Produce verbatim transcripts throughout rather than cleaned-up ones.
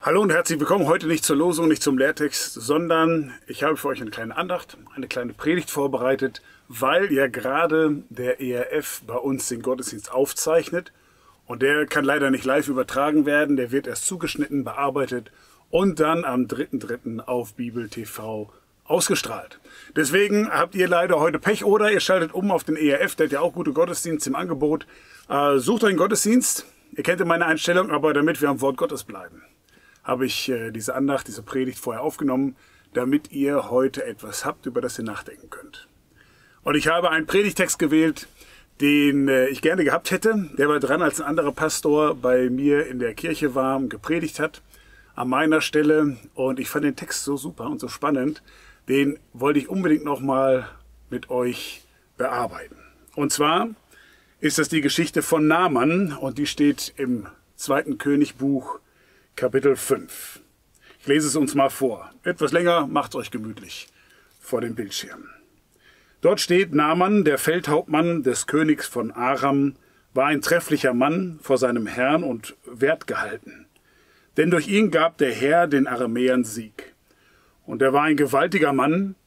Hallo und herzlich willkommen. Heute nicht zur Losung, nicht zum Lehrtext, sondern ich habe für euch eine kleine Andacht, eine kleine Predigt vorbereitet, weil ja gerade der E R F bei uns den Gottesdienst aufzeichnet und der kann leider nicht live übertragen werden. Der wird erst zugeschnitten, bearbeitet und dann am dritten dritten auf Bibel T V ausgestrahlt. Deswegen habt ihr leider heute Pech oder ihr schaltet um auf den E R F, der hat ja auch gute Gottesdienste im Angebot. Äh, sucht euch einen Gottesdienst. Ihr kennt ja meine Einstellung, aber damit wir am Wort Gottes bleiben, habe ich äh, diese Andacht, diese Predigt vorher aufgenommen, damit ihr heute etwas habt, über das ihr nachdenken könnt. Und ich habe einen Predigtext gewählt, den äh, ich gerne gehabt hätte. Der war dran, als ein anderer Pastor bei mir in der Kirche war und gepredigt hat, an meiner Stelle. Und ich fand den Text so super und so spannend, den wollte ich unbedingt nochmal mit euch bearbeiten. Und zwar ist das die Geschichte von Naaman und die steht im zweiten Königbuch, Kapitel fünf. Ich lese es uns mal vor. Etwas länger, macht's euch gemütlich vor dem Bildschirm. Dort steht: Naaman, der Feldhauptmann des Königs von Aram, war ein trefflicher Mann vor seinem Herrn und wertgehalten. Denn durch ihn gab der Herr den Aramäern Sieg. Und er war ein gewaltiger Mann,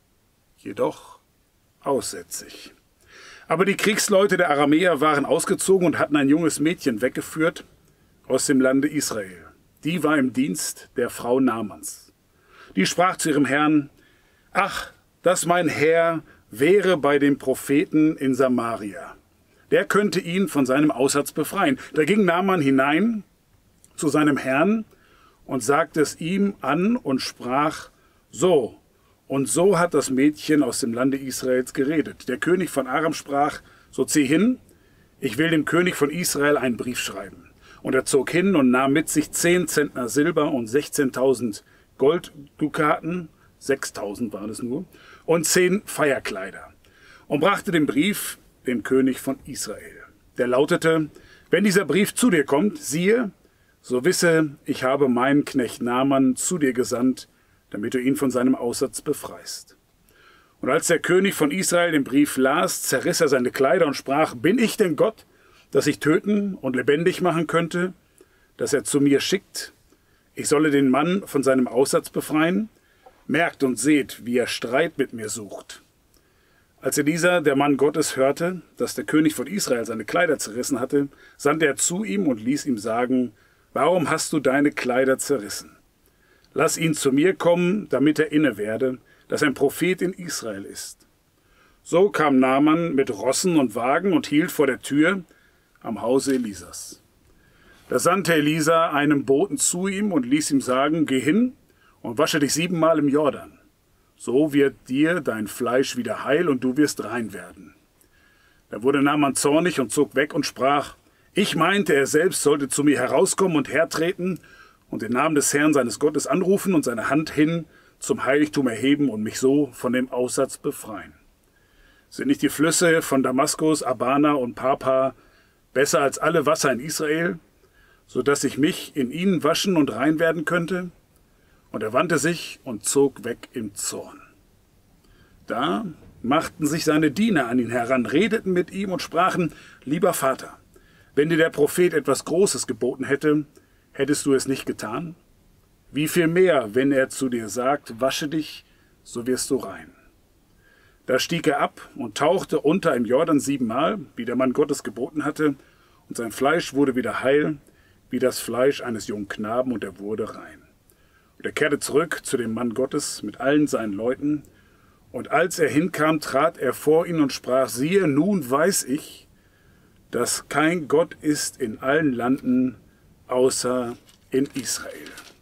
jedoch aussätzig. Aber die Kriegsleute der Aramäer waren ausgezogen und hatten ein junges Mädchen weggeführt aus dem Lande Israel. Die war im Dienst der Frau Naamans. Die sprach zu ihrem Herrn: Ach, dass mein Herr wäre bei dem Propheten in Samaria. Der könnte ihn von seinem Aussatz befreien. Da ging Naaman hinein zu seinem Herrn und sagte es ihm an und sprach: So und so hat das Mädchen aus dem Lande Israels geredet. Der König von Aram sprach: So zieh hin, ich will dem König von Israel einen Brief schreiben. Und er zog hin und nahm mit sich zehn Zentner Silber und sechzehntausend Golddukaten, sechstausend waren es nur, und zehn Feierkleider. Und brachte den Brief dem König von Israel. Der lautete: Wenn dieser Brief zu dir kommt, siehe, so wisse, ich habe meinen Knecht Naaman zu dir gesandt, damit du ihn von seinem Aussatz befreist. Und als der König von Israel den Brief las, zerriss er seine Kleider und sprach: Bin ich denn Gott, dass ich töten und lebendig machen könnte, dass er zu mir schickt? Ich solle den Mann von seinem Aussatz befreien? Merkt und seht, wie er Streit mit mir sucht. Als Elisa, der Mann Gottes, hörte, dass der König von Israel seine Kleider zerrissen hatte, sandte er zu ihm und ließ ihm sagen: Warum hast du deine Kleider zerrissen? Lass ihn zu mir kommen, damit er inne werde, dass ein Prophet in Israel ist. So kam Naaman mit Rossen und Wagen und hielt vor der Tür am Hause Elisas. Da sandte Elisa einen Boten zu ihm und ließ ihm sagen: Geh hin und wasche dich siebenmal im Jordan. So wird dir dein Fleisch wieder heil und du wirst rein werden. Da wurde Naaman zornig und zog weg und sprach: Ich meinte, er selbst sollte zu mir herauskommen und hertreten und den Namen des Herrn seines Gottes anrufen und seine Hand hin zum Heiligtum erheben und mich so von dem Aussatz befreien. Sind nicht die Flüsse von Damaskus, Abana und Papa besser als alle Wasser in Israel, so dass ich mich in ihnen waschen und rein werden könnte? Und er wandte sich und zog weg im Zorn. Da machten sich seine Diener an ihn heran, redeten mit ihm und sprachen: Lieber Vater, wenn dir der Prophet etwas Großes geboten hätte, hättest du es nicht getan? Wie viel mehr, wenn er zu dir sagt: Wasche dich, so wirst du rein. Da stieg er ab und tauchte unter im Jordan siebenmal, wie der Mann Gottes geboten hatte, und sein Fleisch wurde wieder heil, wie das Fleisch eines jungen Knaben, und er wurde rein. Und er kehrte zurück zu dem Mann Gottes mit allen seinen Leuten, und als er hinkam, trat er vor ihn und sprach: Siehe, nun weiß ich, dass kein Gott ist in allen Landen, außer in Israel.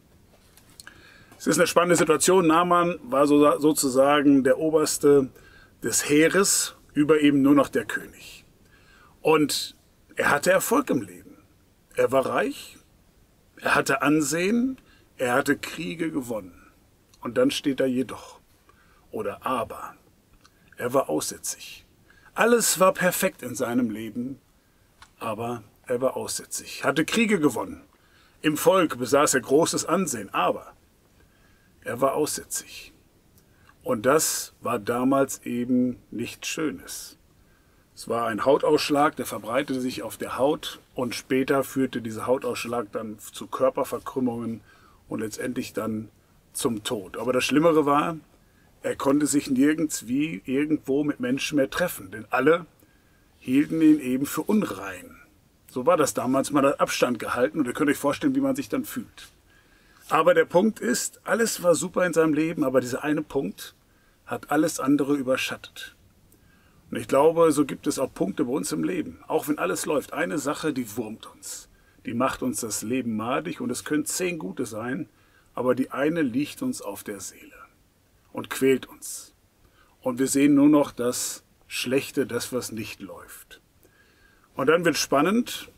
Es ist eine spannende Situation. Naaman war so, sozusagen der Oberste des Heeres, über ihm nur noch der König. Und er hatte Erfolg im Leben. Er war reich, er hatte Ansehen, er hatte Kriege gewonnen. Und dann steht da jedoch oder aber. Er war aussätzig. Alles war perfekt in seinem Leben, aber er war aussätzig. Hatte Kriege gewonnen. Im Volk besaß er großes Ansehen, aber er war aussätzig. Und das war damals eben nichts Schönes. Es war ein Hautausschlag, der verbreitete sich auf der Haut und später führte dieser Hautausschlag dann zu Körperverkrümmungen und letztendlich dann zum Tod. Aber das Schlimmere war, er konnte sich nirgends wie irgendwo mit Menschen mehr treffen, denn alle hielten ihn eben für unrein. So war das damals, man hat Abstand gehalten und ihr könnt euch vorstellen, wie man sich dann fühlt. Aber der Punkt ist, alles war super in seinem Leben, aber dieser eine Punkt hat alles andere überschattet. Und ich glaube, so gibt es auch Punkte bei uns im Leben. Auch wenn alles läuft, eine Sache, die wurmt uns. Die macht uns das Leben madig und es können zehn gute sein, aber die eine liegt uns auf der Seele und quält uns. Und wir sehen nur noch das Schlechte, das, was nicht läuft. Und dann wird spannend.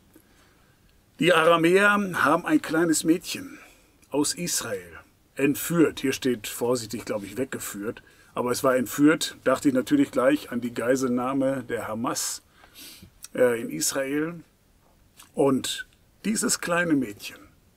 Die Aramäer haben ein kleines Mädchen aus Israel entführt. Hier steht vorsichtig, glaube ich, weggeführt. Aber es war entführt, dachte ich natürlich gleich an die Geiselnahme der Hamas äh, in Israel. Und dieses kleine Mädchen,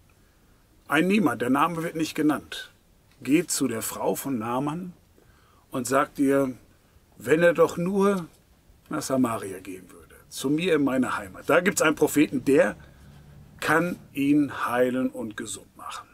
ein Niemand, der Name wird nicht genannt, geht zu der Frau von Naaman und sagt ihr, wenn er doch nur nach Samaria gehen würde, zu mir in meine Heimat. Da gibt es einen Propheten, der kann ihn heilen und gesund machen.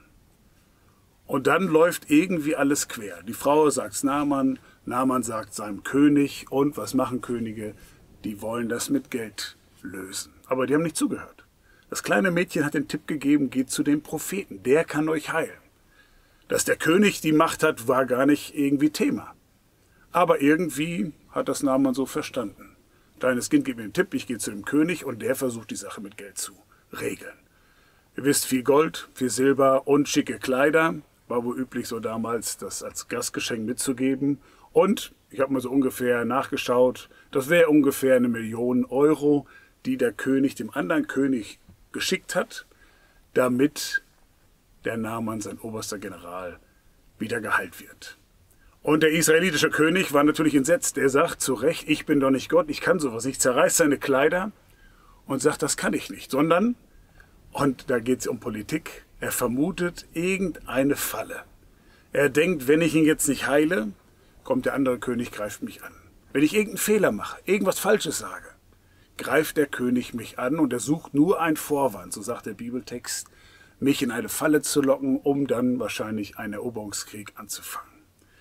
Und dann läuft irgendwie alles quer. Die Frau sagt es Naaman, Naaman sagt seinem König. Und was machen Könige? Die wollen das mit Geld lösen. Aber die haben nicht zugehört. Das kleine Mädchen hat den Tipp gegeben, geht zu dem Propheten. Der kann euch heilen. Dass der König die Macht hat, war gar nicht irgendwie Thema. Aber irgendwie hat das Naaman so verstanden. Kleines Kind gibt mir einen Tipp, ich gehe zu dem König und der versucht die Sache mit Geld zu regeln. Ihr wisst, viel Gold, viel Silber und schicke Kleider. War wohl üblich, so damals das als Gastgeschenk mitzugeben. Und ich habe mal so ungefähr nachgeschaut, das wäre ungefähr eine Million Euro, die der König dem anderen König geschickt hat, damit der Naaman, sein oberster General, wieder geheilt wird. Und der israelitische König war natürlich entsetzt. Er sagt zu Recht, ich bin doch nicht Gott, ich kann sowas nicht. Zerreißt seine Kleider und sagt, das kann ich nicht. Sondern, und da geht es um Politik, er vermutet irgendeine Falle. Er denkt, wenn ich ihn jetzt nicht heile, kommt der andere König, greift mich an. Wenn ich irgendeinen Fehler mache, irgendwas Falsches sage, greift der König mich an und er sucht nur einen Vorwand, so sagt der Bibeltext, mich in eine Falle zu locken, um dann wahrscheinlich einen Eroberungskrieg anzufangen.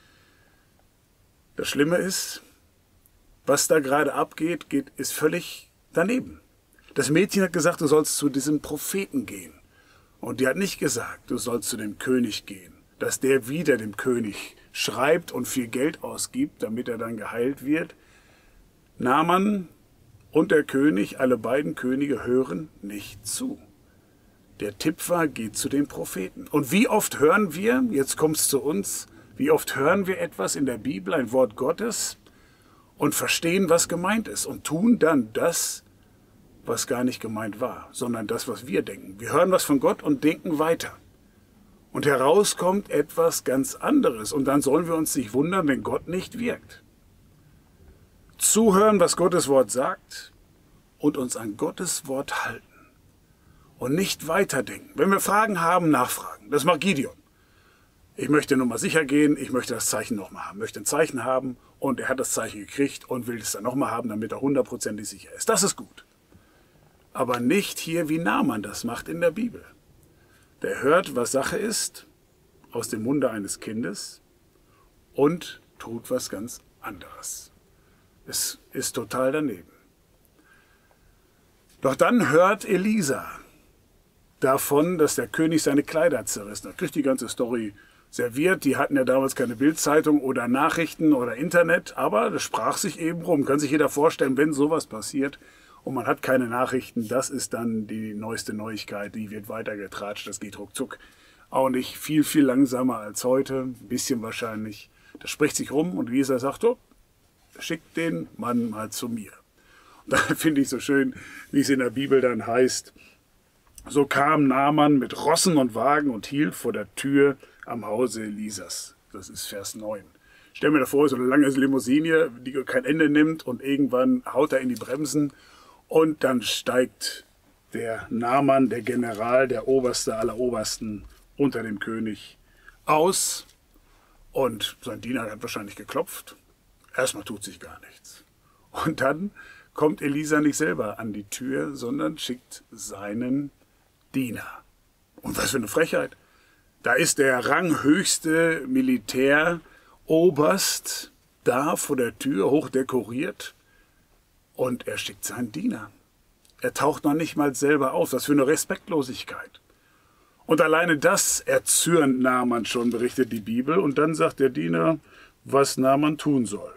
Das Schlimme ist, was da gerade abgeht, geht, ist völlig daneben. Das Mädchen hat gesagt, du sollst zu diesem Propheten gehen. Und die hat nicht gesagt, du sollst zu dem König gehen, dass der wieder dem König schreibt und viel Geld ausgibt, damit er dann geheilt wird. Naaman und der König, alle beiden Könige, hören nicht zu. Der Tipp war, geht zu den Propheten. Und wie oft hören wir, jetzt kommt es zu uns, wie oft hören wir etwas in der Bibel, ein Wort Gottes, und verstehen, was gemeint ist und tun dann das, was gar nicht gemeint war, sondern das, was wir denken. Wir hören was von Gott und denken weiter. Und herauskommt etwas ganz anderes. Und dann sollen wir uns nicht wundern, wenn Gott nicht wirkt. Zuhören, was Gottes Wort sagt und uns an Gottes Wort halten. Und nicht weiterdenken. Wenn wir Fragen haben, nachfragen. Das macht Gideon. Ich möchte nur mal sicher gehen, ich möchte das Zeichen nochmal haben. Ich möchte ein Zeichen haben und er hat das Zeichen gekriegt und will es dann nochmal haben, damit er hundertprozentig sicher ist. Das ist gut. Aber nicht hier, wie Naaman das macht in der Bibel. Der hört, was Sache ist, aus dem Munde eines Kindes und tut was ganz anderes. Es ist total daneben. Doch dann hört Elisa davon, dass der König seine Kleider zerrissen hat. Kriegt die ganze Story serviert. Die hatten ja damals keine Bildzeitung oder Nachrichten oder Internet, aber das sprach sich eben rum. Kann sich jeder vorstellen, wenn sowas passiert, und man hat keine Nachrichten, das ist dann die neueste Neuigkeit, die wird weitergetratscht, das geht ruckzuck. Auch nicht viel, viel langsamer als heute, ein bisschen wahrscheinlich. Das spricht sich rum und Elisa sagt, oh, schickt den Mann mal zu mir. Und da finde ich so schön, wie es in der Bibel dann heißt, so kam Naaman mit Rossen und Wagen und hielt vor der Tür am Hause Elisas. Das ist Vers neun. Stell mir da vor, so eine lange Limousine, die kein Ende nimmt und irgendwann haut er in die Bremsen. Und dann steigt der Naaman, der General, der Oberste aller Obersten unter dem König aus. Und sein Diener hat wahrscheinlich geklopft. Erstmal tut sich gar nichts. Und dann kommt Elisa nicht selber an die Tür, sondern schickt seinen Diener. Und was für eine Frechheit. Da ist der ranghöchste Militäroberst da vor der Tür, hochdekoriert, und er schickt seinen Diener. Er taucht noch nicht mal selber auf. Was für eine Respektlosigkeit. Und alleine das erzürnt Naaman schon, berichtet die Bibel. Und dann sagt der Diener, was Naaman tun soll.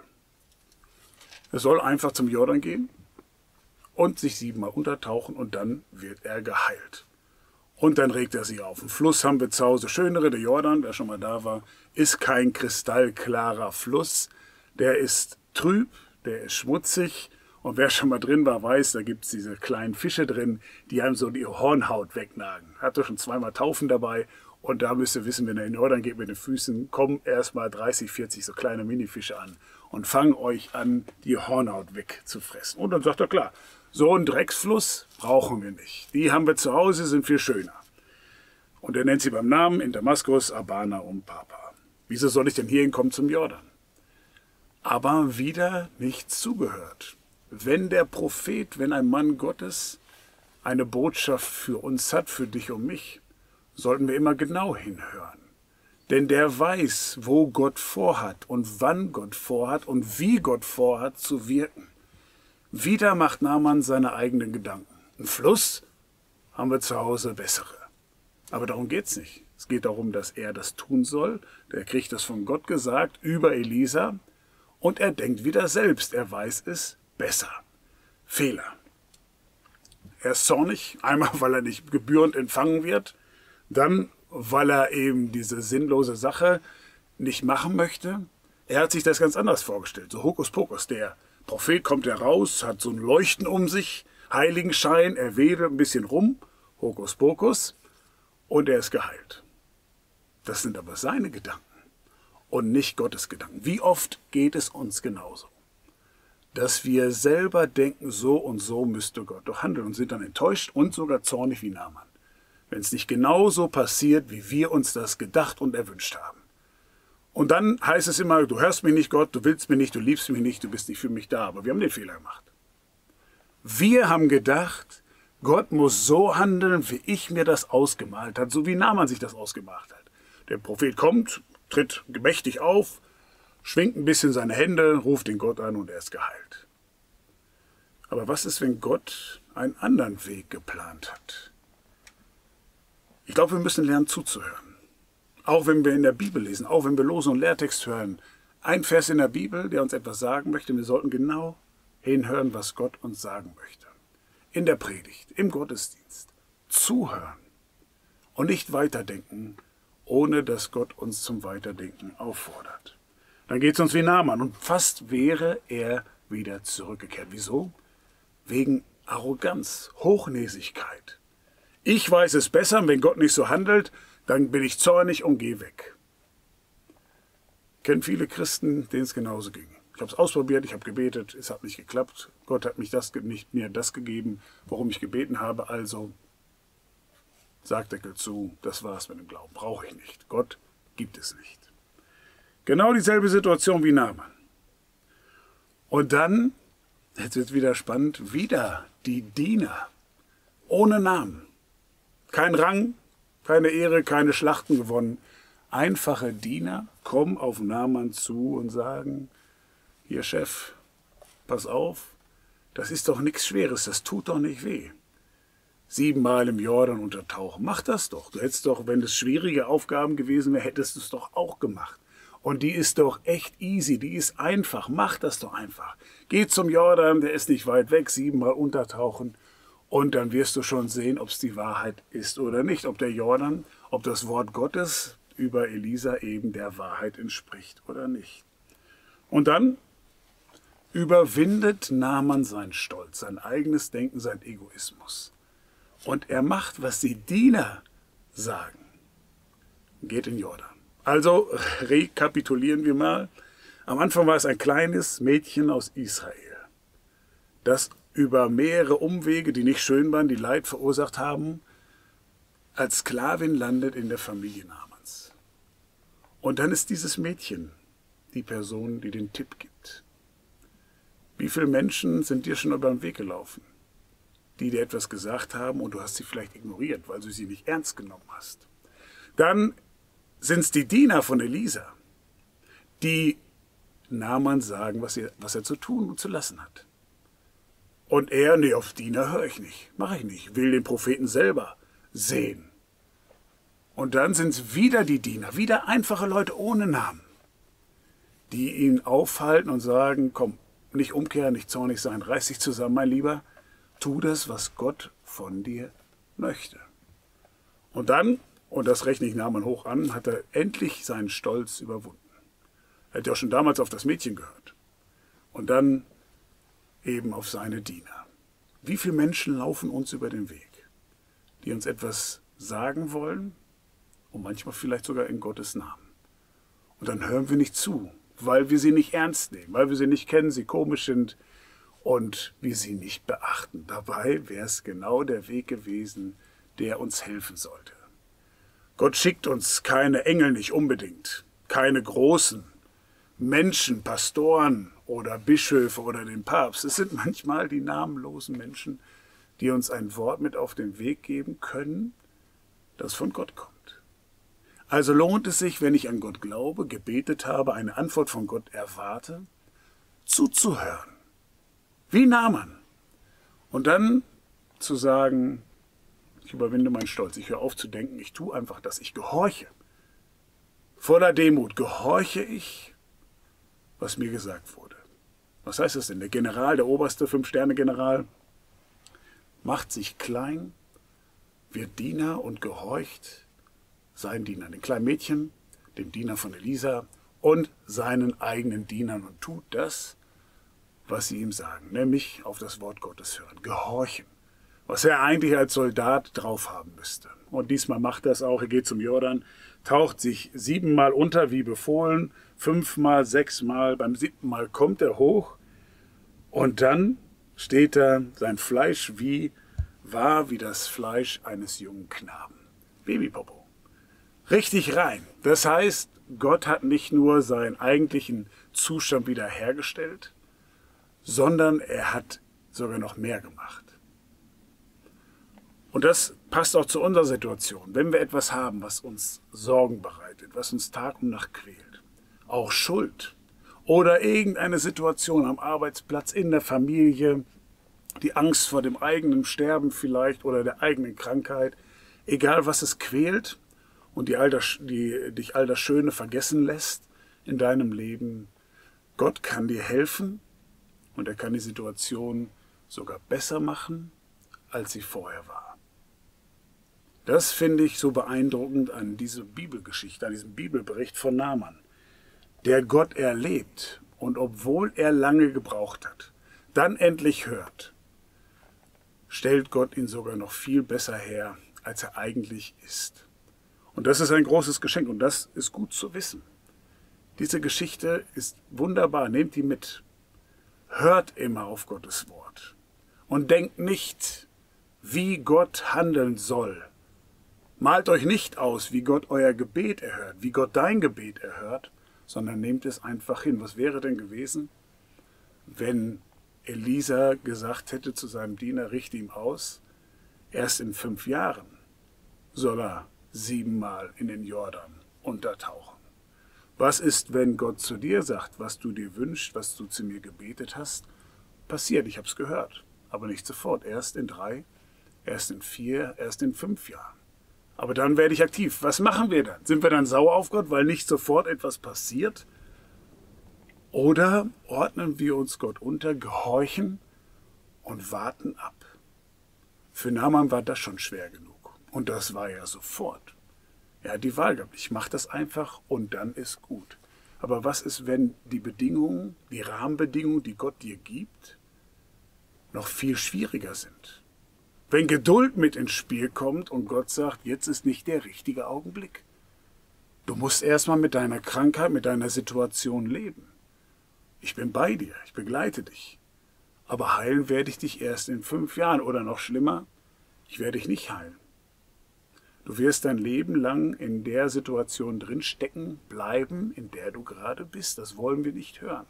Er soll einfach zum Jordan gehen und sich siebenmal untertauchen und dann wird er geheilt. Und dann regt er sich auf. Ein Fluss haben wir zu Hause. Schönere, der Jordan, wer schon mal da war, ist kein kristallklarer Fluss. Der ist trüb, der ist schmutzig. Und wer schon mal drin war, weiß, da gibt es diese kleinen Fische drin, die einem so die Hornhaut wegnagen. Hatte schon zweimal Taufen dabei. Und da müsst ihr wissen, wenn ihr in den Jordan geht mit den Füßen, kommen erstmal dreißig, vierzig so kleine Minifische an und fangen euch an, die Hornhaut wegzufressen. Und dann sagt er, klar, so einen Drecksfluss brauchen wir nicht. Die haben wir zu Hause, sind viel schöner. Und er nennt sie beim Namen in Damaskus Abana und Papa. Wieso soll ich denn hier hinkommen zum Jordan? Aber wieder nicht zugehört. Wenn der Prophet, wenn ein Mann Gottes eine Botschaft für uns hat, für dich und mich, sollten wir immer genau hinhören. Denn der weiß, wo Gott vorhat und wann Gott vorhat und wie Gott vorhat zu wirken. Wieder macht Naaman seine eigenen Gedanken. Ein Fluss haben wir zu Hause bessere. Aber darum geht's nicht. Es geht darum, dass er das tun soll. Der kriegt das von Gott gesagt über Elisa. Und er denkt wieder selbst, er weiß es besser. Fehler. Er ist zornig, einmal weil er nicht gebührend empfangen wird, dann weil er eben diese sinnlose Sache nicht machen möchte. Er hat sich das ganz anders vorgestellt, so Hokuspokus. Der Prophet kommt heraus, hat so ein Leuchten um sich, Heiligenschein, er wedelt ein bisschen rum, Hokuspokus, und er ist geheilt. Das sind aber seine Gedanken und nicht Gottes Gedanken. Wie oft geht es uns genauso? Dass wir selber denken, so und so müsste Gott doch handeln und sind dann enttäuscht und sogar zornig wie Naaman, wenn es nicht genauso passiert, wie wir uns das gedacht und erwünscht haben. Und dann heißt es immer, du hörst mich nicht, Gott, du willst mich nicht, du liebst mich nicht, du bist nicht für mich da. Aber wir haben den Fehler gemacht. Wir haben gedacht, Gott muss so handeln, wie ich mir das ausgemalt habe, so wie Naaman sich das ausgemacht hat. Der Prophet kommt, tritt mächtig auf, schwingt ein bisschen seine Hände, ruft den Gott an und er ist geheilt. Aber was ist, wenn Gott einen anderen Weg geplant hat? Ich glaube, wir müssen lernen zuzuhören. Auch wenn wir in der Bibel lesen, auch wenn wir Lose- und Lehrtext hören. Ein Vers in der Bibel, der uns etwas sagen möchte. Wir sollten genau hinhören, was Gott uns sagen möchte. In der Predigt, im Gottesdienst. Zuhören und nicht weiterdenken, ohne dass Gott uns zum Weiterdenken auffordert. Dann geht es uns wie Naaman und fast wäre er wieder zurückgekehrt. Wieso? Wegen Arroganz, Hochnäsigkeit. Ich weiß es besser, und wenn Gott nicht so handelt, dann bin ich zornig und gehe weg. Ich kenne viele Christen, denen es genauso ging. Ich habe es ausprobiert, ich habe gebetet, es hat nicht geklappt. Gott hat mich das, nicht mir das gegeben, worum ich gebeten habe. Also Sargdeckel zu, das war's mit dem Glauben. Brauche ich nicht. Gott gibt es nicht. Genau dieselbe Situation wie Naaman. Und dann, jetzt wird es wieder spannend, wieder die Diener. Ohne Namen. Kein Rang, keine Ehre, keine Schlachten gewonnen. Einfache Diener kommen auf Naaman zu und sagen, hier Chef, pass auf, das ist doch nichts Schweres, das tut doch nicht weh. Siebenmal im Jordan untertauchen, mach das doch. Du hättest doch, wenn es schwierige Aufgaben gewesen wäre, hättest du es doch auch gemacht. Und die ist doch echt easy, die ist einfach, mach das doch einfach. Geh zum Jordan, der ist nicht weit weg, siebenmal untertauchen und dann wirst du schon sehen, ob es die Wahrheit ist oder nicht. Ob der Jordan, ob das Wort Gottes über Elisa eben der Wahrheit entspricht oder nicht. Und dann überwindet Naaman seinen Stolz, sein eigenes Denken, sein Egoismus. Und er macht, was die Diener sagen. Geht in Jordan. Also rekapitulieren wir mal. Am Anfang war es ein kleines Mädchen aus Israel, das über mehrere Umwege, die nicht schön waren, die Leid verursacht haben, als Sklavin landet in der Familie Naamans. Und dann ist dieses Mädchen die Person, die den Tipp gibt. Wie viele Menschen sind dir schon über den Weg gelaufen, die dir etwas gesagt haben und du hast sie vielleicht ignoriert, weil du sie nicht ernst genommen hast? Dann sind es die Diener von Elisa, die Naaman sagen, was er, was er zu tun und zu lassen hat. Und er, nee, auf Diener höre ich nicht, mache ich nicht, will den Propheten selber sehen. Und dann sind es wieder die Diener, wieder einfache Leute ohne Namen, die ihn aufhalten und sagen, komm, nicht umkehren, nicht zornig sein, reiß dich zusammen, mein Lieber, tu das, was Gott von dir möchte. Und dann, und das rechne ich Naaman hoch an, hat er endlich seinen Stolz überwunden. Er hat ja auch schon damals auf das Mädchen gehört. Und dann eben auf seine Diener. Wie viele Menschen laufen uns über den Weg, die uns etwas sagen wollen und manchmal vielleicht sogar in Gottes Namen. Und dann hören wir nicht zu, weil wir sie nicht ernst nehmen, weil wir sie nicht kennen, sie komisch sind und wir sie nicht beachten. Dabei wäre es genau der Weg gewesen, der uns helfen sollte. Gott schickt uns keine Engel nicht unbedingt, keine großen Menschen, Pastoren oder Bischöfe oder den Papst. Es sind manchmal die namenlosen Menschen, die uns ein Wort mit auf den Weg geben können, das von Gott kommt. Also lohnt es sich, wenn ich an Gott glaube, gebetet habe, eine Antwort von Gott erwarte, zuzuhören. Wie Naaman. Und dann zu sagen, ich überwinde meinen Stolz, ich höre auf zu denken, ich tue einfach das, ich gehorche. Voller Demut gehorche ich, was mir gesagt wurde. Was heißt das denn? Der General, der oberste Fünf-Sterne-General, macht sich klein, wird Diener und gehorcht seinen Dienern, den kleinen Mädchen, dem Diener von Elisa und seinen eigenen Dienern und tut das, was sie ihm sagen, nämlich auf das Wort Gottes hören, gehorchen, was er eigentlich als Soldat drauf haben müsste. Und diesmal macht er es auch, er geht zum Jordan, taucht sich siebenmal unter wie befohlen, fünfmal, sechsmal, beim siebten Mal kommt er hoch und dann steht da, sein Fleisch wie, war wie das Fleisch eines jungen Knaben. Babypopo. Richtig rein. Das heißt, Gott hat nicht nur seinen eigentlichen Zustand wiederhergestellt, sondern er hat sogar noch mehr gemacht. Und das passt auch zu unserer Situation. Wenn wir etwas haben, was uns Sorgen bereitet, was uns Tag und Nacht quält, auch Schuld oder irgendeine Situation am Arbeitsplatz, in der Familie, die Angst vor dem eigenen Sterben vielleicht oder der eigenen Krankheit, egal was es quält und die all das, die, dich all das Schöne vergessen lässt in deinem Leben, Gott kann dir helfen und er kann die Situation sogar besser machen, als sie vorher war. Das finde ich so beeindruckend an dieser Bibelgeschichte, an diesem Bibelbericht von Naaman, der Gott erlebt und obwohl er lange gebraucht hat, dann endlich hört, stellt Gott ihn sogar noch viel besser her, als er eigentlich ist. Und das ist ein großes Geschenk und das ist gut zu wissen. Diese Geschichte ist wunderbar, nehmt die mit. Hört immer auf Gottes Wort und denkt nicht, wie Gott handeln soll. Malt euch nicht aus, wie Gott euer Gebet erhört, wie Gott dein Gebet erhört, sondern nehmt es einfach hin. Was wäre denn gewesen, wenn Elisa gesagt hätte zu seinem Diener, richte ihm aus, erst in fünf Jahren soll er siebenmal in den Jordan untertauchen. Was ist, wenn Gott zu dir sagt, was du dir wünschst, was du zu mir gebetet hast, passiert, ich habe es gehört, aber nicht sofort, erst in drei, erst in vier, erst in fünf Jahren. Aber dann werde ich aktiv. Was machen wir dann? Sind wir dann sauer auf Gott, weil nicht sofort etwas passiert? Oder ordnen wir uns Gott unter, gehorchen und warten ab? Für Naaman war das schon schwer genug. Und das war ja sofort. Er hat die Wahl gehabt. Ich mache das einfach und dann ist gut. Aber was ist, wenn die Bedingungen, die Rahmenbedingungen, die Gott dir gibt, noch viel schwieriger sind? Wenn Geduld mit ins Spiel kommt und Gott sagt, jetzt ist nicht der richtige Augenblick. Du musst erstmal mit deiner Krankheit, mit deiner Situation leben. Ich bin bei dir, ich begleite dich. Aber heilen werde ich dich erst in fünf Jahren oder noch schlimmer, ich werde dich nicht heilen. Du wirst dein Leben lang in der Situation drinstecken bleiben, in der du gerade bist. Das wollen wir nicht hören.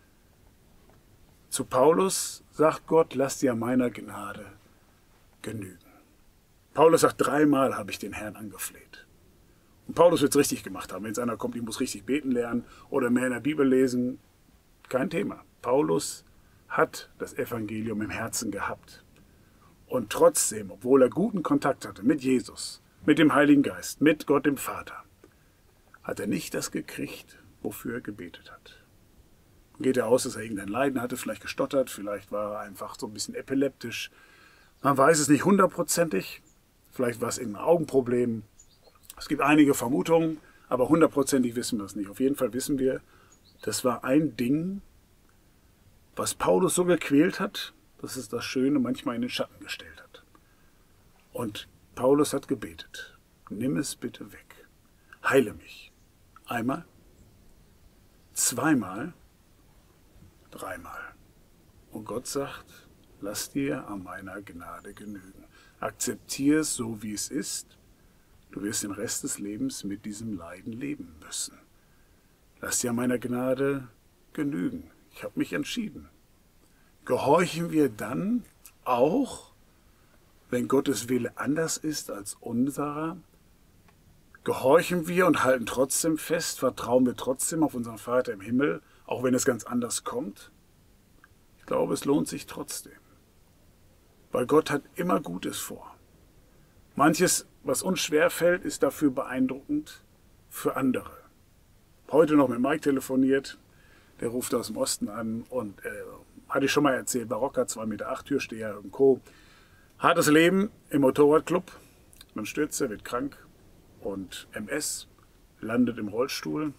Zu Paulus sagt Gott, lass dir meiner Gnade genügen. Paulus sagt, dreimal habe ich den Herrn angefleht. Und Paulus wird es richtig gemacht haben. Wenn jetzt einer kommt, ich muss richtig beten lernen oder mehr in der Bibel lesen, kein Thema. Paulus hat das Evangelium im Herzen gehabt. Und trotzdem, obwohl er guten Kontakt hatte mit Jesus, mit dem Heiligen Geist, mit Gott dem Vater, hat er nicht das gekriegt, wofür er gebetet hat. Geht er aus, dass er irgendein Leiden hatte, vielleicht gestottert, vielleicht war er einfach so ein bisschen epileptisch. Man weiß es nicht hundertprozentig. Vielleicht war es irgendein Augenproblem. Es gibt einige Vermutungen, aber hundertprozentig wissen wir es nicht. Auf jeden Fall wissen wir, das war ein Ding, was Paulus so gequält hat, dass es das Schöne manchmal in den Schatten gestellt hat. Und Paulus hat gebetet, nimm es bitte weg, heile mich. Einmal, zweimal, dreimal. Und Gott sagt, lass dir an meiner Gnade genügen. Akzeptiere es so, wie es ist. Du wirst den Rest des Lebens mit diesem Leiden leben müssen. Lass dir an meiner Gnade genügen. Ich habe mich entschieden. Gehorchen wir dann auch, wenn Gottes Wille anders ist als unserer? Gehorchen wir und halten trotzdem fest, vertrauen wir trotzdem auf unseren Vater im Himmel, auch wenn es ganz anders kommt? Ich glaube, es lohnt sich trotzdem. Weil Gott hat immer Gutes vor. Manches, was uns schwerfällt, ist dafür beeindruckend für andere. Heute noch mit Mike telefoniert, der ruft aus dem Osten an und äh, hatte ich schon mal erzählt, barocker, zwei Meter acht, Türsteher und Co. Hartes Leben im Motorradclub, dann stürzt er, wird krank und M S, landet im Rollstuhl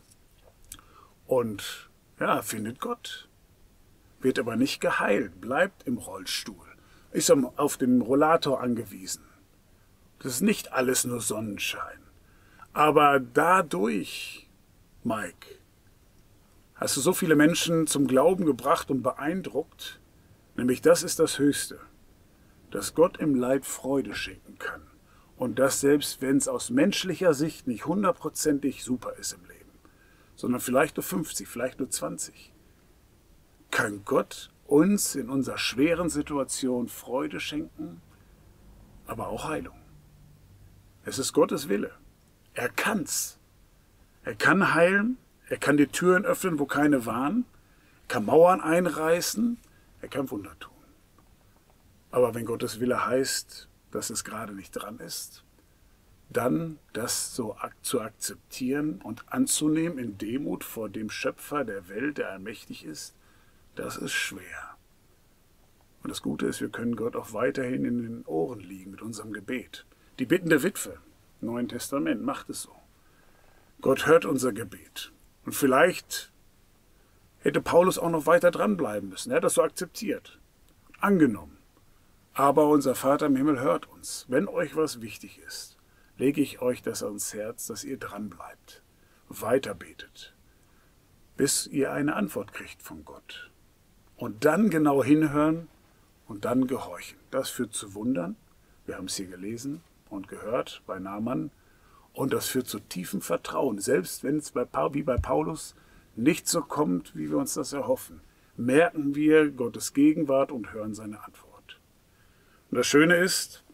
und ja, findet Gott. Wird aber nicht geheilt, bleibt im Rollstuhl, ist auf den Rollator angewiesen. Das ist nicht alles nur Sonnenschein. Aber dadurch, Mike, hast du so viele Menschen zum Glauben gebracht und beeindruckt, nämlich das ist das Höchste, dass Gott im Leid Freude schenken kann. Und das selbst, wenn es aus menschlicher Sicht nicht hundertprozentig super ist im Leben, sondern vielleicht nur fünfzig, vielleicht nur zwanzig, kann Gott uns in unserer schweren Situation Freude schenken, aber auch Heilung. Es ist Gottes Wille. Er kann's. Er kann heilen, er kann die Türen öffnen, wo keine waren, er kann Mauern einreißen, er kann Wunder tun. Aber wenn Gottes Wille heißt, dass es gerade nicht dran ist, dann das so zu akzeptieren und anzunehmen in Demut vor dem Schöpfer der Welt, der allmächtig ist, das ist schwer. Und das Gute ist, wir können Gott auch weiterhin in den Ohren liegen mit unserem Gebet. Die bittende Witwe im Neuen Testament macht es so. Gott hört unser Gebet. Und vielleicht hätte Paulus auch noch weiter dranbleiben müssen. Er hat das so akzeptiert, angenommen. Aber unser Vater im Himmel hört uns. Wenn euch was wichtig ist, lege ich euch das ans Herz, dass ihr dranbleibt, weiter betet, bis ihr eine Antwort kriegt von Gott. Und dann genau hinhören und dann gehorchen. Das führt zu Wundern. Wir haben es hier gelesen und gehört bei Naaman. Und das führt zu tiefem Vertrauen, selbst wenn es bei, wie bei Paulus nicht so kommt, wie wir uns das erhoffen. Merken wir Gottes Gegenwart und hören seine Antwort. Und das Schöne ist,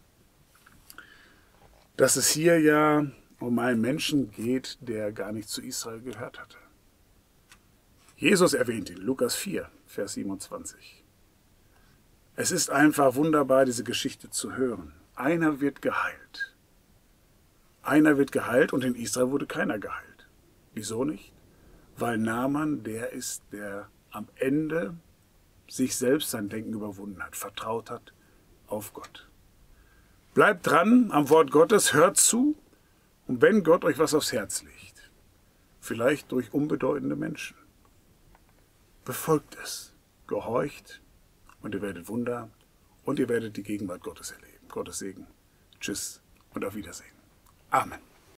dass es hier ja um einen Menschen geht, der gar nicht zu Israel gehört hatte. Jesus erwähnt ihn, Lukas vier, Vers siebenundzwanzig. Es ist einfach wunderbar, diese Geschichte zu hören. Einer wird geheilt. Einer wird geheilt und in Israel wurde keiner geheilt. Wieso nicht? Weil Naaman der ist, der am Ende sich selbst sein Denken überwunden hat, vertraut hat auf Gott. Bleibt dran am Wort Gottes, hört zu und wenn Gott euch was aufs Herz legt, vielleicht durch unbedeutende Menschen, befolgt es, gehorcht und ihr werdet Wunder und ihr werdet die Gegenwart Gottes erleben. Gottes Segen. Tschüss und auf Wiedersehen. Amen.